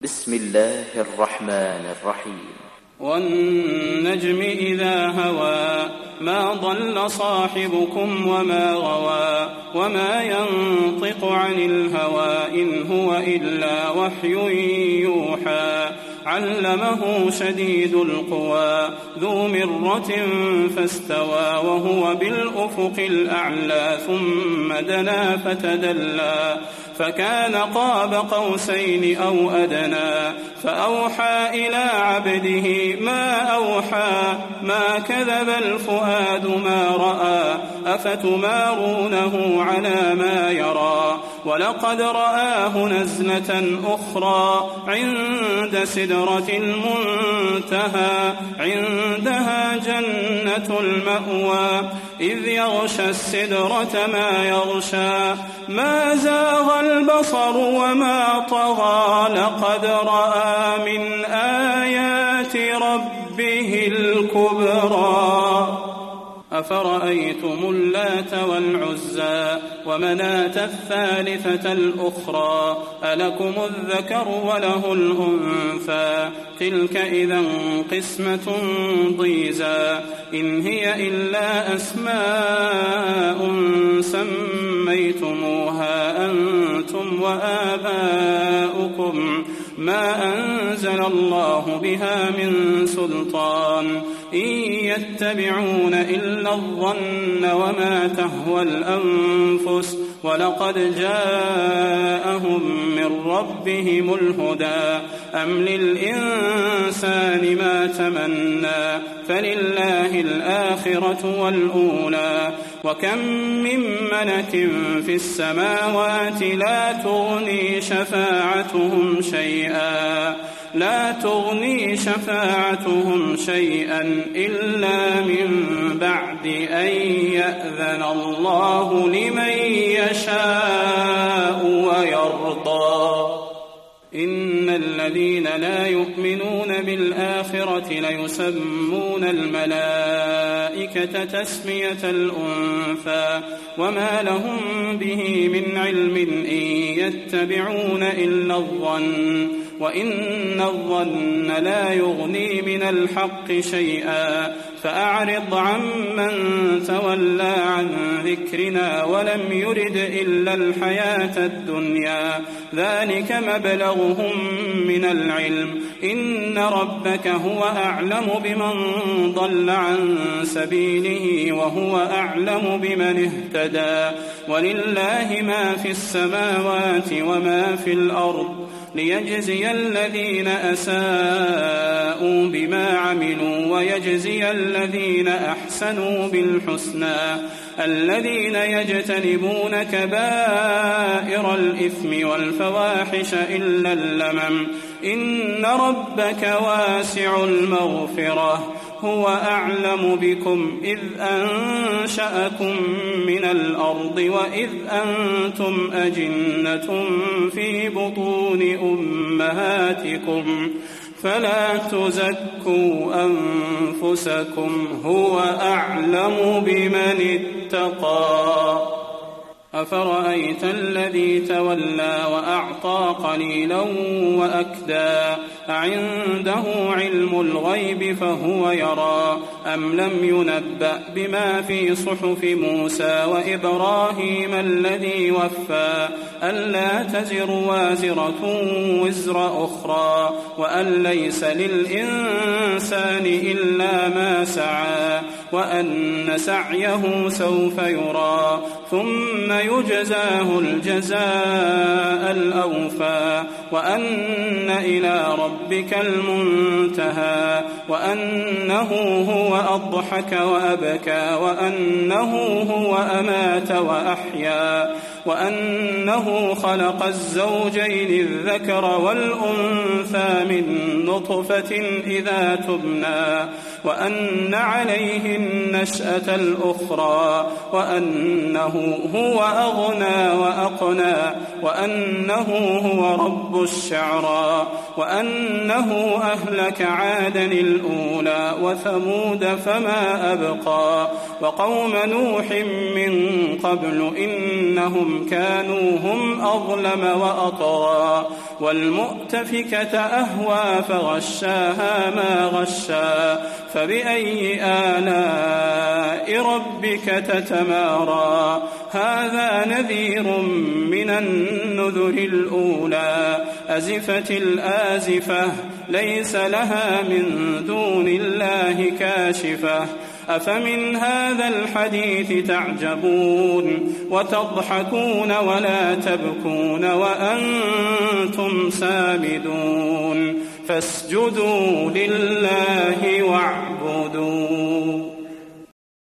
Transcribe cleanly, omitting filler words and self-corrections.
بسم الله الرحمن الرحيم. والنجم إذا هوى ما ضل صاحبكم وما غوى وما ينطق عن الهوى إن هو إلا وحي يوحى علمه شديد القوى ذو مرة فاستوى وهو بالأفق الأعلى ثم دنا فتدلى فكان قاب قوسين أو أدنى فأوحى إلى عبده ما أوحى ما كذب الفؤاد ما رأى أفتمارونه على ما يرى ولقد رآه نزلة أخرى عند سدرة المنتهى عندها جنة المأوى إذ يغشى السدرة ما يغشى ما زاغ البصر وما طغى لقد رأى من آيات ربه الكبرى أفرأيتم اللات والعزى ومناة الثالثة الأخرى ألكم الذكر وله الأنثى تلك إذا قسمة ضيزى إن هي إلا أسماء سميتموها أنتم وآباؤكم ما أنزل الله بها من سلطان إن يتبعون إلا الظن وما تهوى الأنفس ولقد جاءهم من ربهم الهدى أم للإنسان ما تمنى فلله الآخرة والأولى وكم من ملك في السماوات لا تغني شفاعتهم شيئا إلا من بعد أن يأذن الله لمن يشاء ويرضى إن الذين لا يؤمنون بالآخرة ليسمون الملائكة تسمية الأنثى وما لهم به من علم إن يتبعون إلا الظن وإن الظن لا يغني من الحق شيئا فأعرض عمن تولى عن ذكرنا ولم يرد إلا الحياة الدنيا ذلك مبلغهم من العلم إن ربك هو أعلم بمن ضل عن سبيله وهو أعلم بمن اهتدى ولله ما في السماوات وما في الأرض ليجزي الذين أساءوا بما عملوا ويجزي الذين أحسنوا بالحسنى الذين يجتنبون كبائر الإثم والفواحش إلا اللمم إن ربك واسع المغفرة هو أعلم بكم إذ أنشأكم من الأرض وإذ أنتم أجنة في بطون أمهاتكم فلا تزكوا أنفسكم هو أعلم بمن اتقى أفرأيت الذي تولى وأعطى قليلا وأكدى أعنده علم الغيب فهو يرى أم لم ينبأ بما في صحف موسى وإبراهيم الذي وفى ألا تزر وازرة وزر أخرى وأن ليس للإنسان إلا ما سعى وأن سعيه سوف يرى ثم يجزاه الجزاء الأوفى وأن إلى ربك المنتهى وأنه هو أضحك وأبكى وأنه هو أمات وأحيا وأنه خلق الزوجين الذكر والأنثى من نطفة إذا تبنى وأن عليه النشأة الأخرى وأنه هو أغنى وأقنى وأنه هو رب الشعرى وأنه أهلك عادا الأولى وثمود فما أبقى وقوم نوح من قبل إنهم أنفسهم كانوا هم أظلم وأطغى والمؤتفكة أهوى فغشاها ما غشا فبأي آلاء ربك تتمارى هذا نذير من النذر الأولى أزفت الآزفة ليس لها من دون الله كاشفة أفمن هذا الحديث تعجبون وتضحكون ولا تبكون وأنتم سامدون فاسجدوا لله واعبدوا